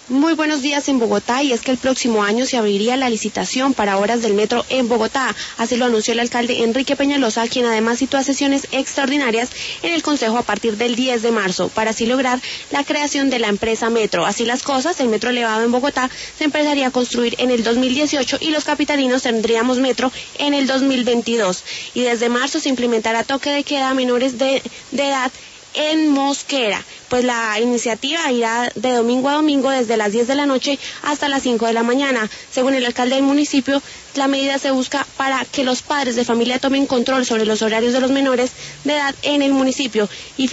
Muy buenos días en Bogotá, y es que el próximo año se abriría la licitación para obras del metro en Bogotá. Así lo anunció el alcalde Enrique Peñalosa, quien además citó a sesiones extraordinarias en el Consejo a partir del 10 de marzo, para así lograr la creación de la empresa Metro. Así las cosas, el metro elevado en Bogotá se empezaría a construir en el 2018 y los capitalinos tendríamos metro en el 2022. Y desde marzo se implementará toque de queda a menores de edad en Mosquera, pues la iniciativa irá de domingo a domingo desde las 10 de la noche hasta las 5 de la mañana. Según el alcalde del municipio, la medida se busca para que los padres de familia tomen control sobre los horarios de los menores de edad en el municipio. Y